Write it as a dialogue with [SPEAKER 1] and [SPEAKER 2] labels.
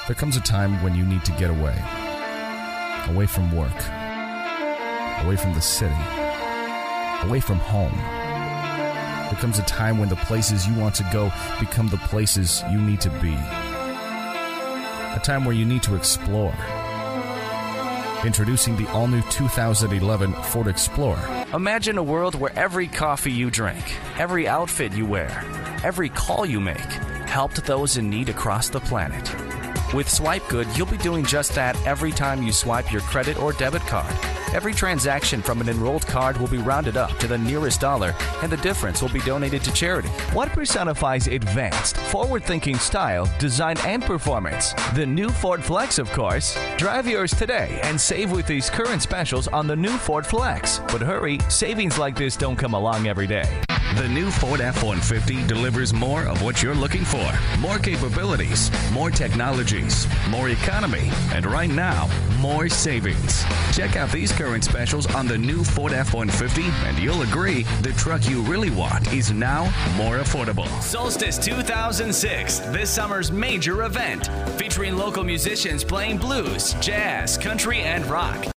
[SPEAKER 1] There comes a time when you need to get away. Away from work. Away from the city. Away from home. There comes a time when the places you want to go become the places you need to be. A time where you need to explore. Introducing the all-new 2011 Ford Explorer.
[SPEAKER 2] Imagine a world where every coffee you drink, every outfit you wear, every call you make helped those in need across the planet. With Swipe Good, you'll be doing just that every time you swipe your credit or debit card. Every transaction from an enrolled card will be rounded up to the nearest dollar, and the difference will be donated to charity.
[SPEAKER 3] What personifies advanced, forward-thinking style, design, and performance? The new Ford Flex, of course. Drive yours today and save with these current specials on the new Ford Flex. But hurry, savings like this don't come along every day.
[SPEAKER 4] The new Ford F-150 delivers more of what you're looking for. More capabilities, more technologies, more economy, and right now, more savings. Check out these current specials on the new Ford F-150 and you'll agree the truck you really want is now more affordable.
[SPEAKER 5] Solstice 2006, this summer's major event, featuring local musicians playing blues, jazz, country, and rock.